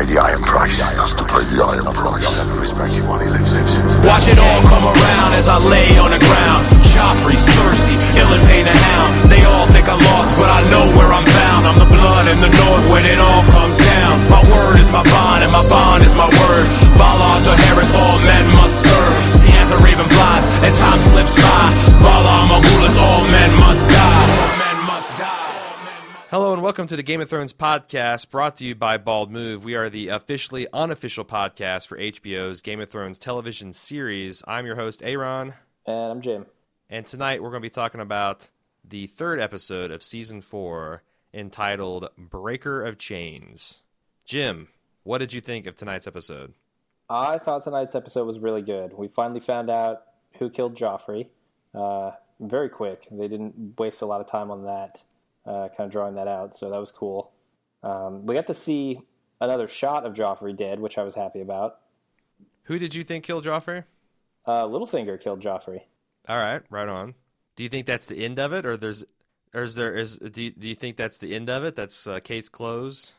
the Iron Price. He has to pay the Iron Price. I'll never respect you while he lives. Watch it all come around as I lay on the ground. Joffrey, Cersei, Illipain the Hound. They all think I'm lost, but I know where I'm found. I'm the blood in the north when it all comes down. My word is my bond, and my bond is my word. Valar Dohaeris, all men must serve. See as the raven flies, and time slips by. Valar Morghulis, all men must die. All men must die. Hello and welcome to the Game of Thrones podcast, brought to you by Bald Move. We are the officially unofficial podcast for HBO's Game of Thrones television series. I'm your host, Aaron. And I'm Jim. And tonight we're going to be talking about the third episode of Season 4, entitled Breaker of Chains. Jim, what did you think of tonight's episode? I thought tonight's episode was really good. We finally found out who killed Joffrey. Very quick. They didn't waste a lot of time on that. Kind of drawing that out, so that was cool. We got to see another shot of Joffrey dead, which I was happy about. Who did you think killed Joffrey? Littlefinger killed Joffrey. All right, right on. Do you think that's the end of it, or do you think that's the end of it? That's case closed?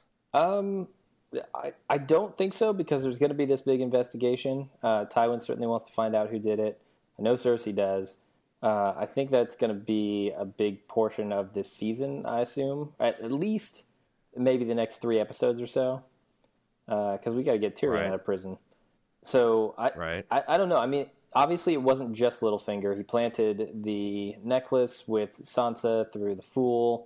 I don't think so, because there's going to be this big investigation. Tywin certainly wants to find out who did it. I know Cersei does. I think that's going to be a big portion of this season, I assume. At least maybe the next 3 episodes or so. Because we got to get Tyrion out of prison. So, I don't know. I mean, obviously it wasn't just Littlefinger. He planted the necklace with Sansa through the Fool.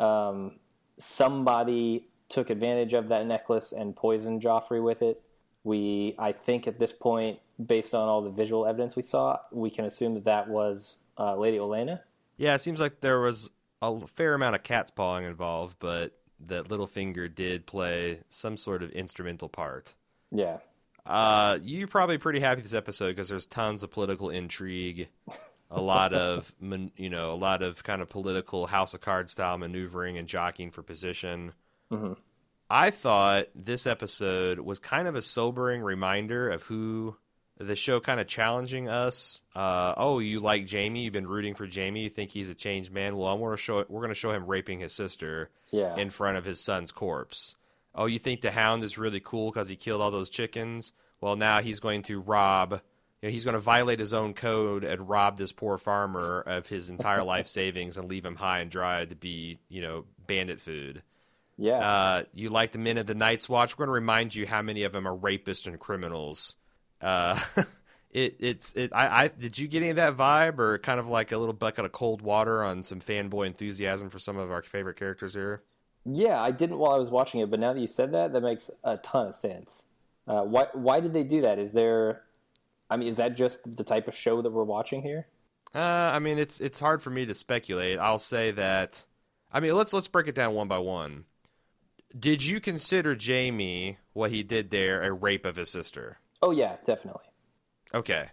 Somebody took advantage of that necklace and poisoned Joffrey with it. I think at this point, based on all the visual evidence we saw, we can assume that was Lady Olenna. Yeah, it seems like there was a fair amount of cat's pawing involved, but that Littlefinger did play some sort of instrumental part. Yeah. You're probably pretty happy with this episode because there's tons of political intrigue, a lot of kind of political House of Cards style maneuvering and jockeying for position. Mm-hmm. I thought this episode was kind of a sobering reminder of who the show kind of challenging us. You like Jaime? You've been rooting for Jaime. You think he's a changed man? Well, we're going to show him raping his sister in front of his son's corpse. Oh, you think the Hound is really cool because he killed all those chickens? Well, now he's going to rob. He's going to violate his own code and rob this poor farmer of his entire life savings and leave him high and dry to be, bandit food. Yeah. You like the men of the Night's Watch? We're going to remind you how many of them are rapists and criminals. Did you get any of that vibe, or kind of like a little bucket of cold water on some fanboy enthusiasm for some of our favorite characters here? Yeah, I didn't while I was watching it, but now that you said that makes a ton of sense. Why did they do that? Is that just the type of show that we're watching here? It's hard for me to speculate. I'll say that. Let's break it down one by one. Did you consider Jaime, what he did there, a rape of his sister? Oh, yeah, definitely. Okay.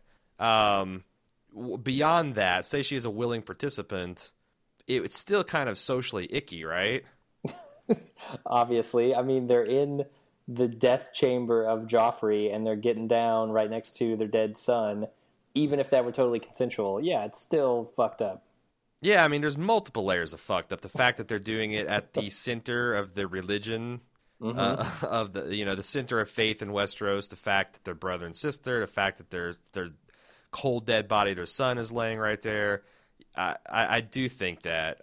Beyond that, say she is a willing participant, it's still kind of socially icky, right? Obviously. I mean, they're in the death chamber of Joffrey, and they're getting down right next to their dead son. Even if that were totally consensual, yeah, it's still fucked up. Yeah, there's multiple layers of fucked up. The fact that they're doing it at the center of the religion, of the center of faith in Westeros, the fact that they're brother and sister, the fact that their cold dead body, their son is laying right there. I do think that.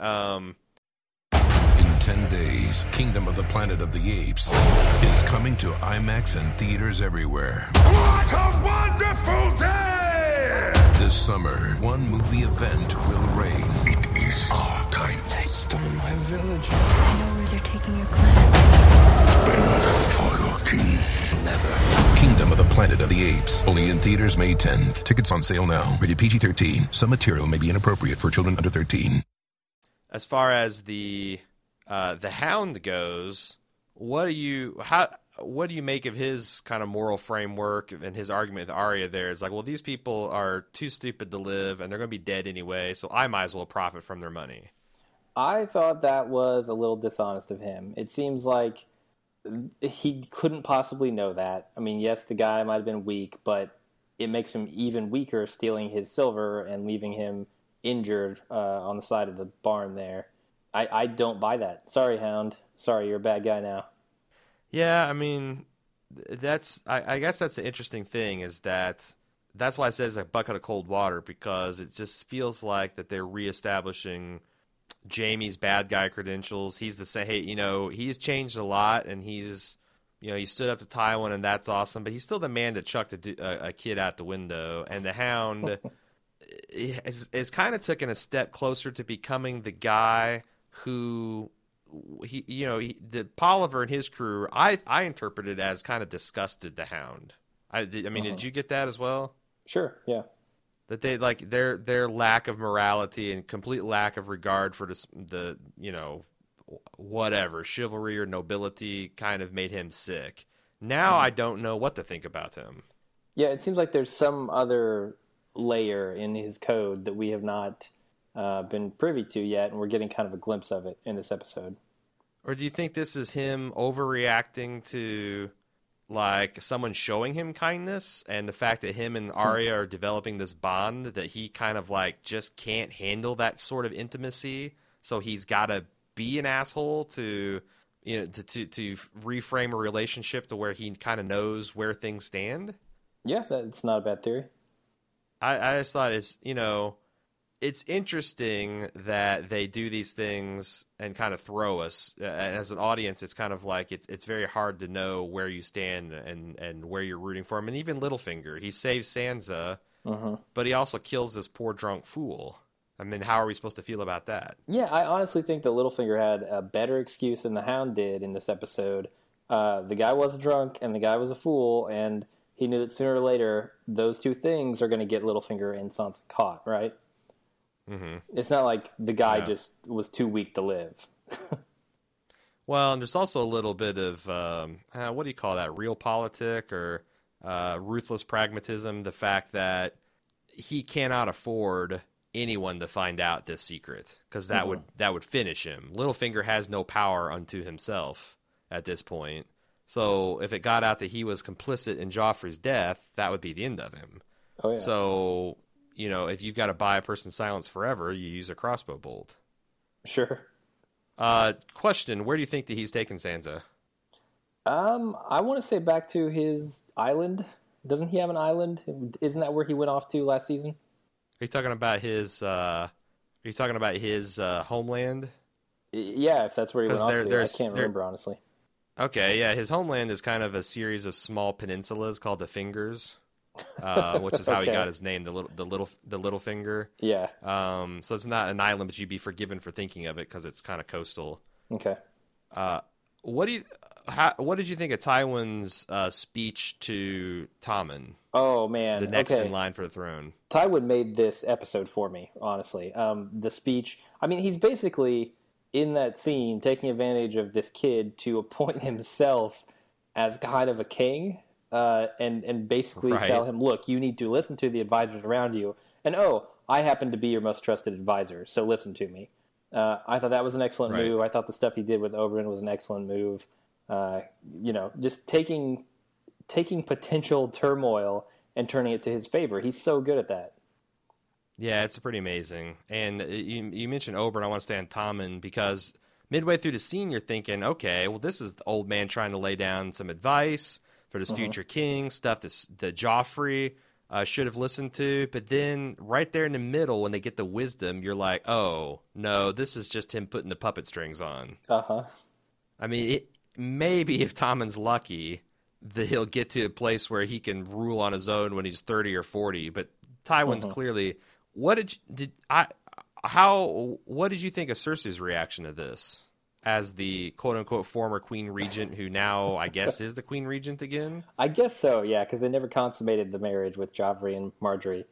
In 10 days, Kingdom of the Planet of the Apes is coming to IMAX and theaters everywhere. What a wonderful day! This summer, one movie event will reign. It is our time. They stole my village. I know where they're taking your clan. Bend for your king. Never. Kingdom of the Planet of the Apes. Only in theaters May 10th. Tickets on sale now. Rated PG-13. Some material may be inappropriate for children under 13. As far as the Hound goes, what do you make of his kind of moral framework and his argument with Arya there? Is like, well, these people are too stupid to live and they're going to be dead anyway, so I might as well profit from their money. I thought that was a little dishonest of him. It seems like he couldn't possibly know that. I mean, yes, the guy might have been weak, but it makes him even weaker stealing his silver and leaving him injured on the side of the barn there. I don't buy that. Sorry, Hound. Sorry, you're a bad guy now. Yeah, I mean, I guess that's the interesting thing is that's why I said it's a bucket of cold water, because it just feels like that they're reestablishing Jamie's bad guy credentials. He's the same. Hey, you know, he's changed a lot, and he's, you know, he stood up to Tywin, and that's awesome. But he's still the man that chucked a kid out the window. And the Hound is kind of taking a step closer to becoming the guy who the Polliver and his crew. I interpreted as kind of disgusted the Hound. I mean, did you get that as well? Sure. Yeah. That they like their lack of morality and complete lack of regard for the you know, whatever chivalry or nobility kind of made him sick. Now I don't know what to think about him. Yeah, it seems like there's some other layer in his code that we have not been privy to yet, and we're getting kind of a glimpse of it in this episode. Or do you think this is him overreacting to like someone showing him kindness, and the fact that him and Arya are developing this bond that he kind of like just can't handle that sort of intimacy, so he's got to be an asshole to, you know, to reframe a relationship to where he kind of knows where things stand? Yeah, that's not a bad theory. I just thought it's interesting that they do these things and kind of throw us as an audience. It's kind of like it's very hard to know where you stand and where you're rooting for him. And even Littlefinger, he saves Sansa, but he also kills this poor drunk fool. I mean, how are we supposed to feel about that? Yeah, I honestly think that Littlefinger had a better excuse than the Hound did in this episode. The guy was drunk and the guy was a fool, and he knew that sooner or later those two things are going to get Littlefinger and Sansa caught, right? Mm-hmm. It's not like the guy just was too weak to live. Well, and there's also a little bit of, what do you call that, realpolitik or ruthless pragmatism, the fact that he cannot afford anyone to find out this secret, because that would finish him. Littlefinger has no power unto himself at this point. So if it got out that he was complicit in Joffrey's death, that would be the end of him. Oh, yeah. So, you know, if you've got to buy a person's silence forever, you use a crossbow bolt. Sure. Question, where do you think that he's taken Sansa? I want to say back to his island. Doesn't he have an island? Isn't that where he went off to last season? Are you talking about his homeland? Yeah, if that's where he went off to. I can't remember, honestly. Okay, yeah, his homeland is kind of a series of small peninsulas called the Fingers, which is how he got his name, the little finger. Yeah. So it's not an island, but you'd be forgiven for thinking of it because it's kind of coastal. Okay. What did you think of Tywin's speech to Tommen? Oh man, the next in line for the throne. Tywin made this episode for me, honestly. The speech. I mean, he's basically in that scene taking advantage of this kid to appoint himself as kind of a king, and basically tell him, look, you need to listen to the advisors around you, and I happen to be your most trusted advisor, so listen to me. I thought that was an excellent move. I thought the stuff he did with Oberyn was an excellent move. Just taking potential turmoil and turning it to his favor. He's so good at that. Yeah, it's pretty amazing. And you mentioned Oberyn. I want to stay on Tommen because midway through the scene, you're thinking, okay, well, this is the old man trying to lay down some advice for this future king, stuff that Joffrey should have listened to. But then right there in the middle, when they get the wisdom, you're like, oh, no, this is just him putting the puppet strings on. Uh-huh. I mean, maybe if Tommen's lucky, that he'll get to a place where he can rule on his own when he's 30 or 40. But Tywin's clearly... What did you think of Cersei's reaction to this as the quote unquote former Queen Regent, who now I guess is the Queen Regent again? I guess so, yeah, because they never consummated the marriage with Joffrey and Marjorie.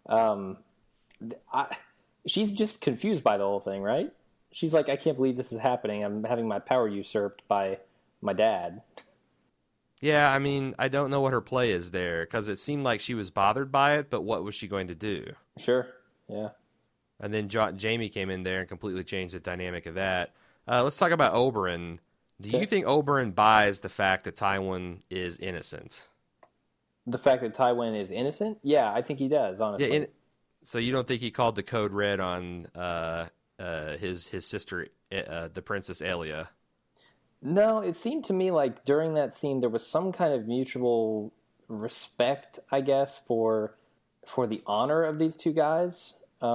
She's just confused by the whole thing, right? She's like, I can't believe this is happening. I'm having my power usurped by my dad. Yeah, I mean, I don't know what her play is there, because it seemed like she was bothered by it, but what was she going to do? Sure, yeah. And then Jaime came in there and completely changed the dynamic of that. Let's talk about Oberyn. Do you think Oberyn buys the fact that Tywin is innocent? The fact that Tywin is innocent? Yeah, I think he does, honestly. Yeah, so you don't think he called the code red on his sister, the Princess Elia? No, it seemed to me like during that scene there was some kind of mutual respect, I guess, for the honor of these two guys.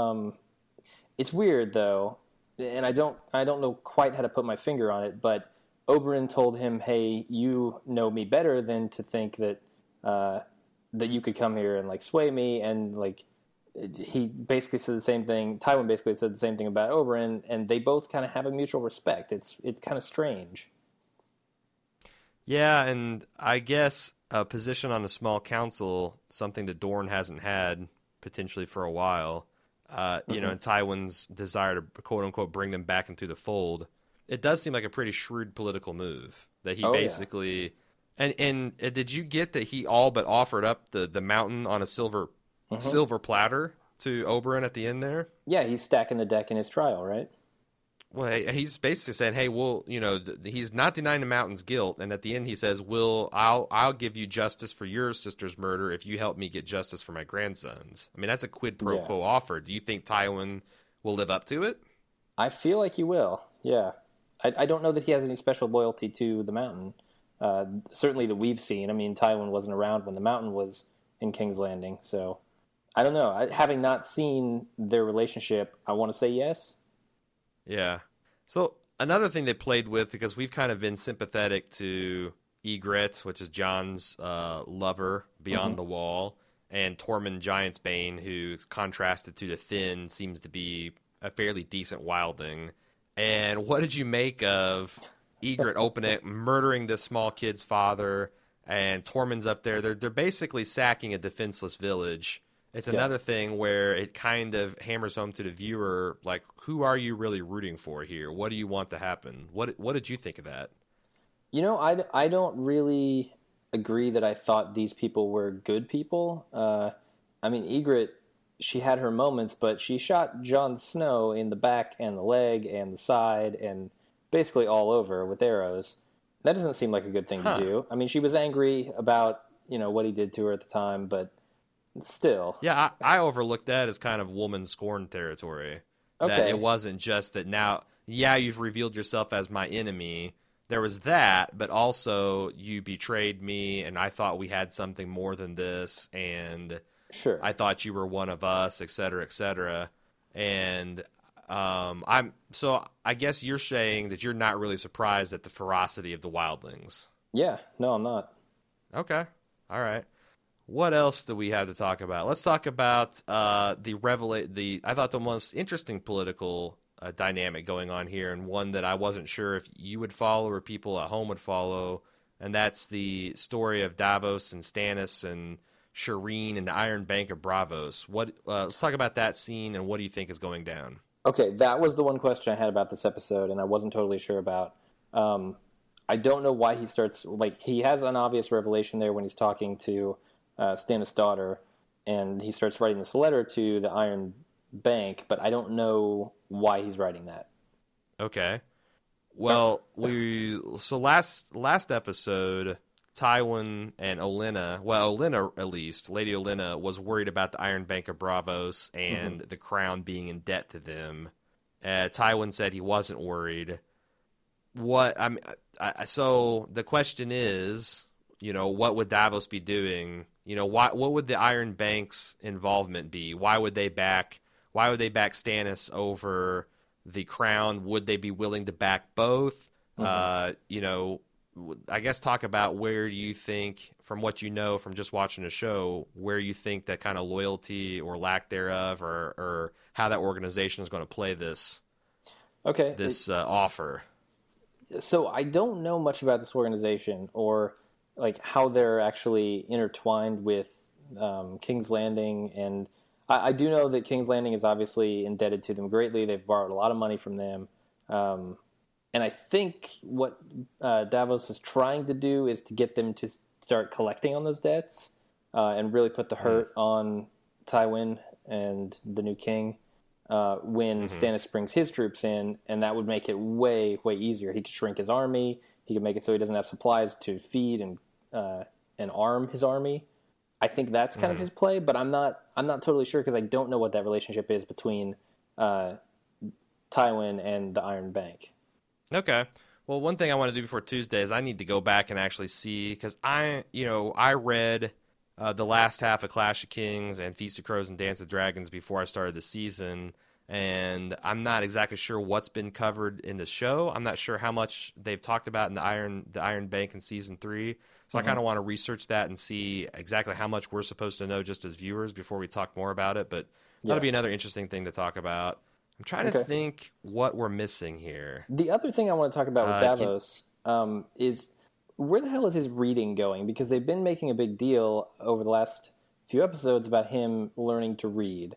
It's weird though, and I don't know quite how to put my finger on it, but Oberyn told him, "Hey, you know me better than to think that that you could come here and like sway me," and like he basically said the same thing. Tywin basically said the same thing about Oberyn, and they both kind of have a mutual respect. It's kind of strange. Yeah, and I guess a position on a small council, something that Dorne hasn't had potentially for a while, you know, and Tywin's desire to quote unquote bring them back into the fold. It does seem like a pretty shrewd political move that he basically. Yeah. And did you get that he all but offered up the mountain on a silver platter to Oberyn at the end there? Yeah, he's stacking the deck in his trial, right? Well, he's basically saying, "Hey, well, you know, he's not denying the mountain's guilt," and at the end he says, I'll give you justice for your sister's murder if you help me get justice for my grandsons." I mean, that's a quid pro quo offer. Do you think Tywin will live up to it? I feel like he will. Yeah, I don't know that he has any special loyalty to the mountain. Certainly that we've seen. I mean, Tywin wasn't around when the mountain was in King's Landing, so I don't know. Having not seen their relationship, I want to say yes. Yeah. So another thing they played with, because we've kind of been sympathetic to Ygritte, which is Jon's lover beyond the wall, and Tormund Giantsbane, who's contrasted to the Thin, seems to be a fairly decent wildling. And what did you make of Ygritte opening, murdering this small kid's father, and Tormund's up there? They're basically sacking a defenseless village. It's another thing where it kind of hammers home to the viewer, like, who are you really rooting for here? What do you want to happen? What did you think of that? You know, I don't really agree that I thought these people were good people. I mean, Ygritte, she had her moments, but she shot Jon Snow in the back and the leg and the side and basically all over with arrows. That doesn't seem like a good thing to do. I mean, she was angry about, you know, what he did to her at the time, but still. Yeah, I overlooked that as kind of woman scorn territory. Okay. That it wasn't just that now, you've revealed yourself as my enemy. There was that, but also you betrayed me, and I thought we had something more than this, and sure, I thought you were one of us, et cetera, et cetera. And so I guess you're saying that you're not really surprised at the ferocity of the wildlings. Yeah, no, I'm not. Okay, all right. What else do we have to talk about? Let's talk about I thought the most interesting political dynamic going on here, and one that I wasn't sure if you would follow or people at home would follow, and that's the story of Davos and Stannis and Shireen and the Iron Bank of Braavos. Let's talk about that scene, and what do you think is going down? Okay, that was the one question I had about this episode, and I wasn't totally sure about. I don't know why he starts, like, he has an obvious revelation there when he's talking to Stannis' daughter, and he starts writing this letter to the Iron Bank, but I don't know why he's writing that. Okay. Well, last episode, Tywin and Olenna at least, Lady Olenna, was worried about the Iron Bank of Braavos and the crown being in debt to them. Tywin said he wasn't worried. So the question is, you know, what would Davos be doing? You know, what would the Iron Bank's involvement be? Why would they back Stannis over the crown? Would they be willing to back both? You know, I guess talk about where you think, from what you know from just watching the show, where you think that kind of loyalty or lack thereof, or how that organization is going to play this offer. So I don't know much about this organization, or like how they're actually intertwined with King's Landing, and I do know that King's Landing is obviously indebted to them greatly. They've borrowed a lot of money from them, and I think what Davos is trying to do is to get them to start collecting on those debts and really put the hurt on Tywin and the new king when Stannis brings his troops in, and that would make it way, way easier. He could shrink his army. He could make it so he doesn't have supplies to feed and arm his army. I think that's kind of his play, but I'm not totally sure because I don't know what that relationship is between Tywin and the Iron Bank. Okay. Well, one thing I want to do before Tuesday is I need to go back and actually see, because I read the last half of Clash of Kings and Feast of Crows and Dance of Dragons before I started the season, and I'm not exactly sure what's been covered in the show. I'm not sure how much they've talked about in the Iron Bank in season 3. So I kind of want to research that and see exactly how much we're supposed to know just as viewers before we talk more about it. But that'll be another interesting thing to talk about. I'm trying to think what we're missing here. The other thing I want to talk about with Davos is where the hell is his reading going? Because they've been making a big deal over the last few episodes about him learning to read.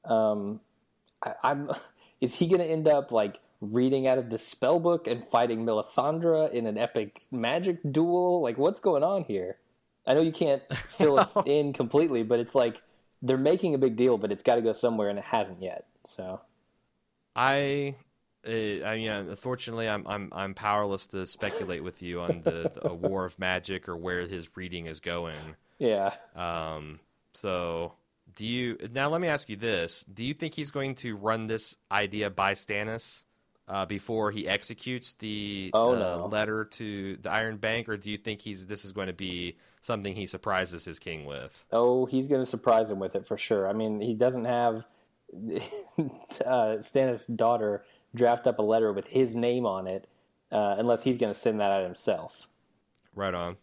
Is he going to end up like reading out of the spell book and fighting Melisandre in an epic magic duel? Like, what's going on here? I know you can't fill us in completely, but it's like they're making a big deal, but it's got to go somewhere, and it hasn't yet. So. I mean, unfortunately, I'm powerless to speculate with you on the War of Magic or where his reading is going. Yeah. So, now let me ask you this: do you think he's going to run this idea by Stannis before he executes the letter to the Iron Bank, or do you think this is going to be something he surprises his king with? Oh, he's going to surprise him with it for sure. I mean, he doesn't have Stannis' daughter draft up a letter with his name on it unless he's going to send that out himself. Right on.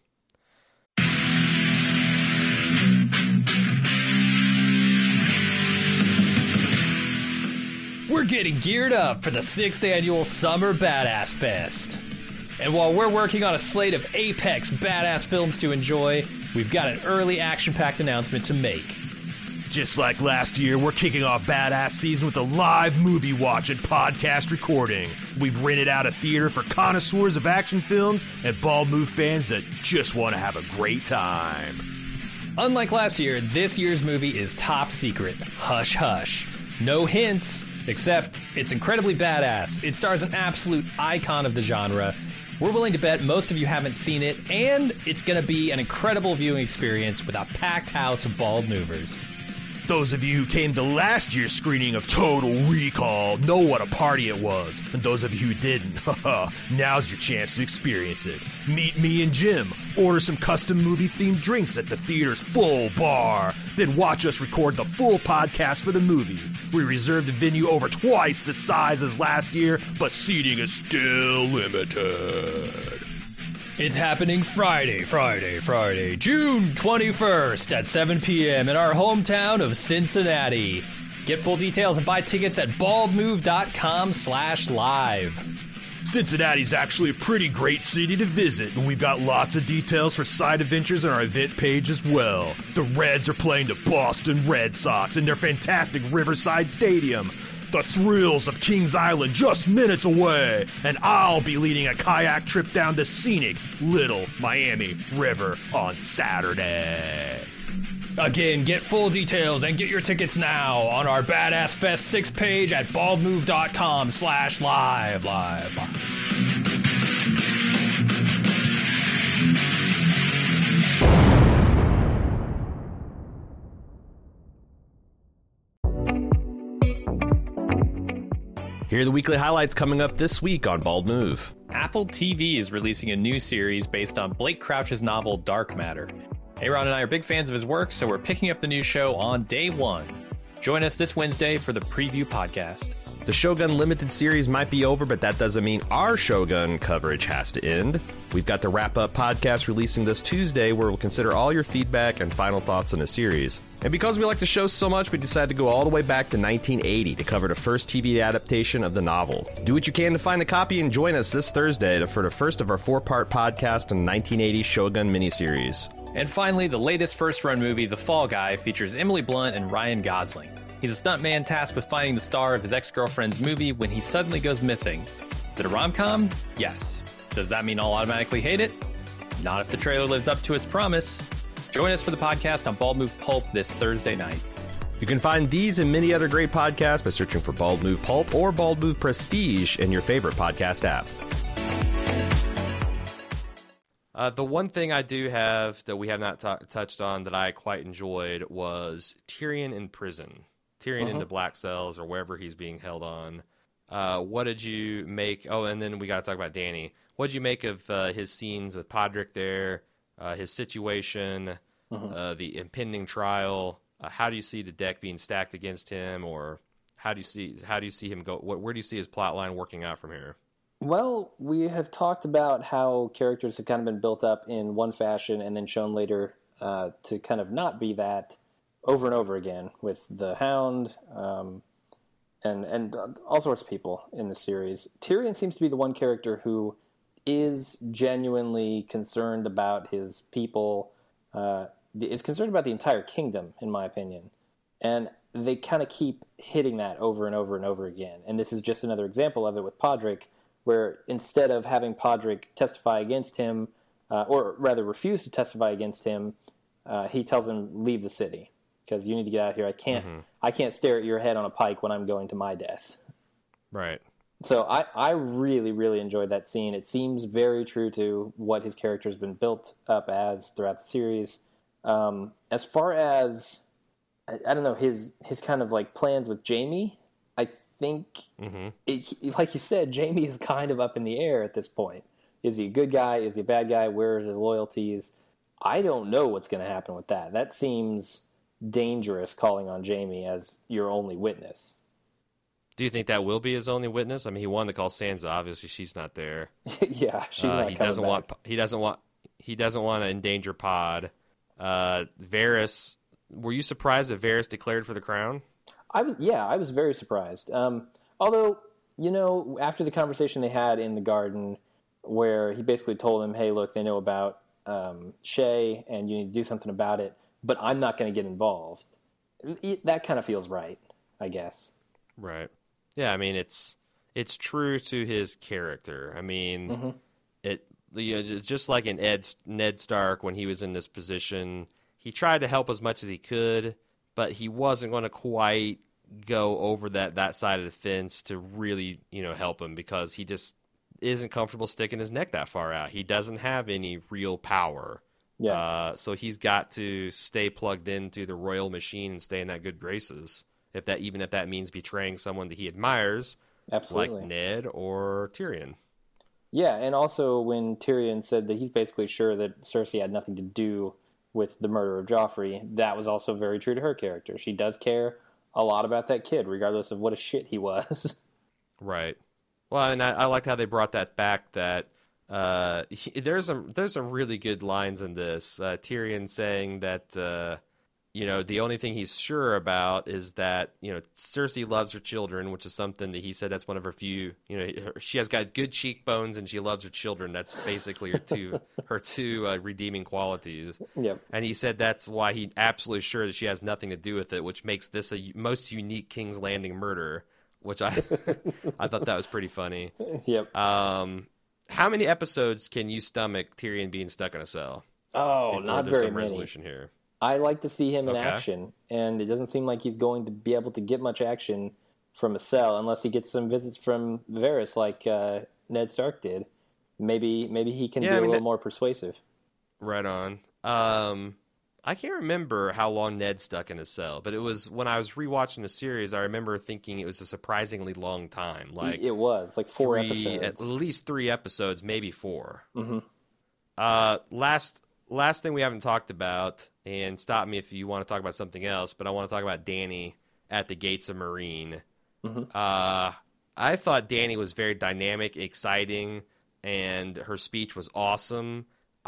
We're getting geared up for the 6th annual Summer Badass Fest. And while we're working on a slate of apex badass films to enjoy, we've got an early action-packed announcement to make. Just like last year, we're kicking off Badass Season with a live movie watch and podcast recording. We've rented out a theater for connoisseurs of action films and Bald Move fans that just want to have a great time. Unlike last year, this year's movie is top secret. Hush hush. No hints, except it's incredibly badass. It stars an absolute icon of the genre. We're willing to bet most of you haven't seen it, and it's going to be an incredible viewing experience with a packed house of Bald Movers. Those of you who came to last year's screening of Total Recall know what a party it was. And those of you who didn't, now's your chance to experience it. Meet me and Jim, order some custom movie-themed drinks at the theater's full bar, then watch us record the full podcast for the movie. We reserved a venue over twice the size as last year, but seating is still limited. It's happening Friday, June 21st at 7 p.m. in our hometown of Cincinnati. Get full details and buy tickets at baldmove.com/live. Cincinnati's actually a pretty great city to visit, and we've got lots of details for side adventures on our event page as well. The Reds are playing the Boston Red Sox in their fantastic Riverside Stadium. The thrills of Kings Island just minutes away, and I'll be leading a kayak trip down the scenic Little Miami River on Saturday. Again, get full details and get your tickets now on our Badass Fest 6 page at baldmove.com/live. Here are the weekly highlights coming up this week on Bald Move. Apple TV is releasing a new series based on Blake Crouch's novel Dark Matter. Aaron and I are big fans of his work, so we're picking up the new show on day one. Join us this Wednesday for the preview podcast. The Shogun Limited series might be over, but that doesn't mean our Shogun coverage has to end. We've got the wrap-up podcast releasing this Tuesday, where we'll consider all your feedback and final thoughts on the series. And because we like the show so much, we decided to go all the way back to 1980 to cover the first TV adaptation of the novel. Do what you can to find a copy and join us this Thursday for the first of our 4-part podcast on the 1980 Shogun miniseries. And finally, the latest first-run movie, The Fall Guy, features Emily Blunt and Ryan Gosling. He's a stuntman tasked with finding the star of his ex-girlfriend's movie when he suddenly goes missing. Is it a rom-com? Yes. Does that mean I'll automatically hate it? Not if the trailer lives up to its promise. Join us for the podcast on Bald Move Pulp this Thursday night. You can find these and many other great podcasts by searching for Bald Move Pulp or Bald Move Prestige in your favorite podcast app. The one thing I do have that we have not touched on that I quite enjoyed was Tyrion in prison. Tyrion in the Black Cells or wherever he's being held on. What did you make? Oh, and then we got to talk about Danny. What did you make of his scenes with Podrick there? His situation, the impending trial. How do you see the deck being stacked against him, or how do you see him go? Where do you see his plot line working out from here? Well, we have talked about how characters have kind of been built up in one fashion and then shown later to kind of not be that over and over again with the Hound and all sorts of people in the series. Tyrion seems to be the one character who is genuinely concerned about his people, is concerned about the entire kingdom, in my opinion. And they kind of keep hitting that over and over and over again. And this is just another example of it with Podrick, where instead of having Podrick testify against him, or rather refuse to testify against him, he tells him, leave the city, because you need to get out of here. I can't stare at your head on a pike when I'm going to my death. Right. So I really, really enjoyed that scene. It seems very true to what his character has been built up as throughout the series. As far as, I don't know, his kind of like plans with Jaime, I think, like you said, Jaime is kind of up in the air at this point. Is he a good guy? Is he a bad guy? Where are his loyalties? I don't know what's going to happen with that. That seems dangerous, calling on Jaime as your only witness. Do you think that will be his only witness? I mean, he wanted to call Sansa. Obviously, she's not there. Yeah, she's not he coming doesn't back. He doesn't want to endanger Pod. Varys. Were you surprised that Varys declared for the crown? I was very surprised. Although, after the conversation they had in the garden, where he basically told him, "Hey, look, they know about Shay, and you need to do something about it, but I'm not going to get involved." That kind of feels right, I guess. Right. Yeah, I mean, it's true to his character. I mean, just like in Ned Stark when he was in this position, he tried to help as much as he could, but he wasn't going to quite go over that side of the fence to really, help him, because he just isn't comfortable sticking his neck that far out. He doesn't have any real power. Yeah. So he's got to stay plugged into the royal machine and stay in that good graces. If that means betraying someone that he admires, Absolutely. like Ned or Tyrion. Yeah, and also when Tyrion said that he's basically sure that Cersei had nothing to do with the murder of Joffrey, that was also very true to her character. She does care a lot about that kid, regardless of what a shit he was. Right. Well, and I liked how they brought that back, that there's some really good lines in this. Tyrion saying that, the only thing he's sure about is that, Cersei loves her children, which is something that he said that's one of her few, she has got good cheekbones and she loves her children. That's basically her two redeeming qualities. Yep. And he said that's why he's absolutely sure that she has nothing to do with it, which makes this a most unique King's Landing murder, which I thought that was pretty funny. Yep. How many episodes can you stomach Tyrion being stuck in a cell? Oh, before not there's very some many. resolution here? I like to see him in Okay. action, and it doesn't seem like he's going to be able to get much action from a cell unless he gets some visits from Varys like Ned Stark did. Maybe he can be a little more persuasive. Right on. I can't remember how long Ned stuck in his cell, but it was when I was rewatching the series, I remember thinking it was a surprisingly long time. Like It was like 4 episodes. At least 3 episodes, maybe 4. Mm-hmm. Last thing we haven't talked about, and stop me if you want to talk about something else, but I want to talk about Dany at the Gates of Meereen. Mm-hmm. I thought Dany was very dynamic, exciting, and her speech was awesome.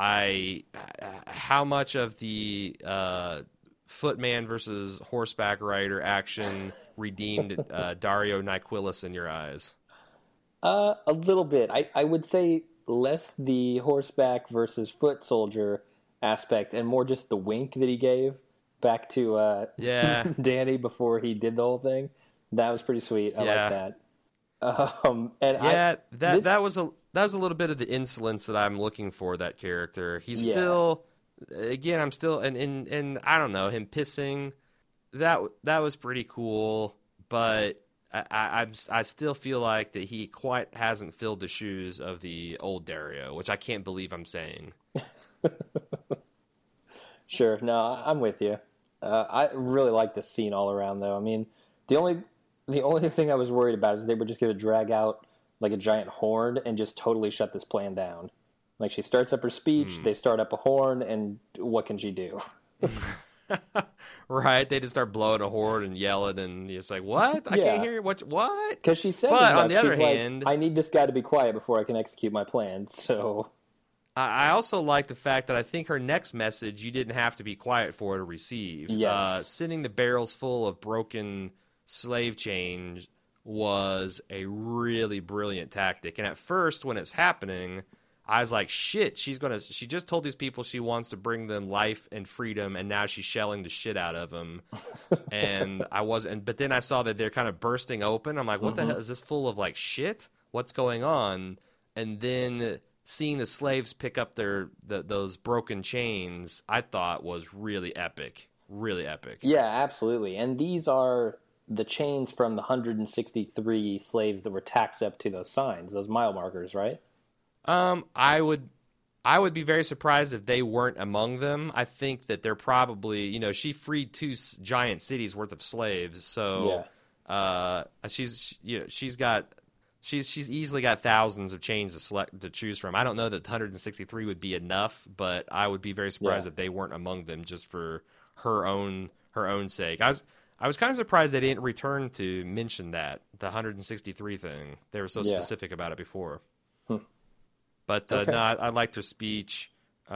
How much of the footman versus horseback rider action redeemed Dario Nyquilus in your eyes? A little bit. I would say less the horseback versus foot soldier aspect and more just the wink that he gave back to Dany before he did the whole thing. That was pretty sweet. I like that. That was a little bit of the insolence that I'm looking for, that character. He's still, again, I'm still, and I don't know, him pissing, that was pretty cool, but I still feel like that he quite hasn't filled the shoes of the old Dario, which I can't believe I'm saying. Sure. No, I'm with you. I really like this scene all around, though. I mean, the only The only thing I was worried about is they were just going to drag out like a giant horn and just totally shut this plan down. Like, she starts up her speech, they start up a horn, and what can she do? Right, they just start blowing a horn and yelling, and it's like, what? I can't hear what? Because she said, but on the other hand, I need this guy to be quiet before I can execute my plan. So I also like the fact that I think her next message you didn't have to be quiet for to receive. Yes. Sending the barrels full of broken slave chains was a really brilliant tactic. And at first, when it's happening, I was like, shit, she just told these people she wants to bring them life and freedom, and now she's shelling the shit out of them. But then I saw that they're kind of bursting open. I'm like, what the hell? Is this full of like shit? What's going on? And then seeing the slaves pick up those broken chains, I thought was really epic. Really epic. Yeah, absolutely. And these are the chains from the 163 slaves that were tacked up to those signs, those mile markers, right? I would be very surprised if they weren't among them. I think that they're probably, she freed 2 giant cities worth of slaves. So, she's easily got thousands of chains to choose from. I don't know that 163 would be enough, but I would be very surprised if they weren't among them just for her own sake. I was kind of surprised they didn't return to mention the 163 thing. They were so specific about it before. But no, I liked her speech.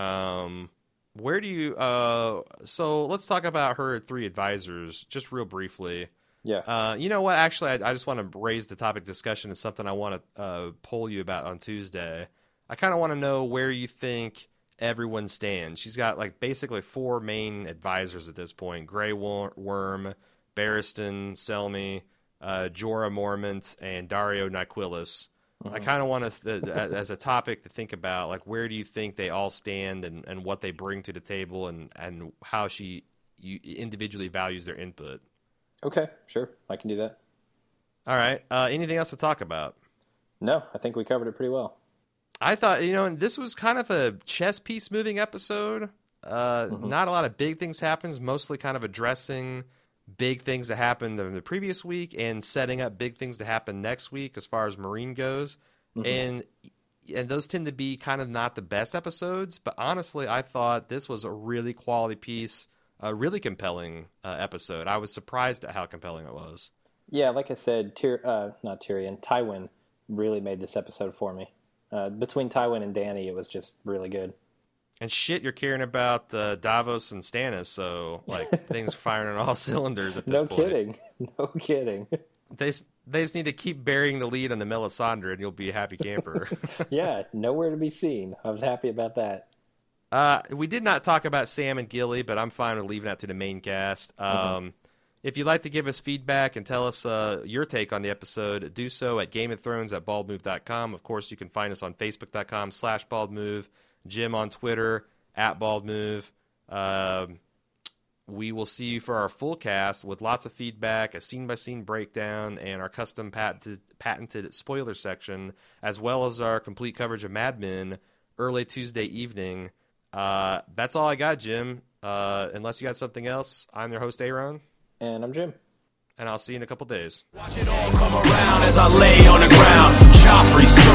Where do you? So let's talk about her 3 advisors just real briefly. Yeah. You know what? Actually, I just want to raise the topic discussion as something I want to poll you about on Tuesday. I kind of want to know where you think everyone stands. She's got like basically 4 main advisors at this point: Grey Worm, Barristan Selmy, Jorah Mormont, and Dario Nyquilus. I kind of want us, as a topic, to think about, like, where do you think they all stand and what they bring to the table and how she individually values their input. Okay, sure. I can do that. All right. Anything else to talk about? No, I think we covered it pretty well. I thought, and this was kind of a chess piece moving episode. Not a lot of big things happens, mostly kind of addressing big things that happened in the previous week and setting up big things to happen next week as far as Marine goes. And those tend to be kind of not the best episodes, but honestly, I thought this was a really quality piece, a really compelling episode. I was surprised at how compelling it was. Yeah, like I said, not Tyrion, Tywin really made this episode for me. Between Tywin and Dany, it was just really good. And shit, you're caring about Davos and Stannis, so like things firing on all cylinders at this point. No kidding. They just need to keep burying the lead on the Melisandre, and you'll be a happy camper. Yeah, nowhere to be seen. I was happy about that. We did not talk about Sam and Gilly, but I'm fine with leaving that to the main cast. If you'd like to give us feedback and tell us your take on the episode, do so at GameOfThrones@baldmove.com. Of course, you can find us on Facebook.com/baldmove. Jim on Twitter, @baldmove. We will see you for our full cast with lots of feedback, a scene-by-scene breakdown, and our custom patented spoiler section, as well as our complete coverage of Mad Men early Tuesday evening. That's all I got, Jim. Unless you got something else, I'm your host, Aaron. And I'm Jim. And I'll see you in a couple days. Watch it all come around as I lay on the ground. Joffrey